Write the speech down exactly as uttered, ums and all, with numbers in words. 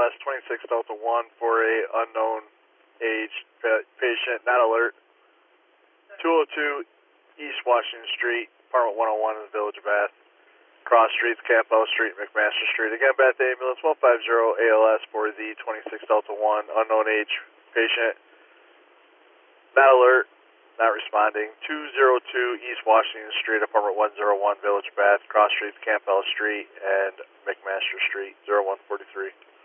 S twenty-six Delta one for a unknown age pa- patient, not alert. two oh two East Washington Street, apartment one oh one in the Village of Bath. Cross Streets, Campbell Street, McMaster Street. Again, Bath Ambulance one five zero A L S for the twenty-six Delta one, unknown age patient, not alert, not responding. two oh two East Washington Street, apartment one oh one, Village of Bath. Cross Streets, Campbell Street, and McMaster Street, zero one four three.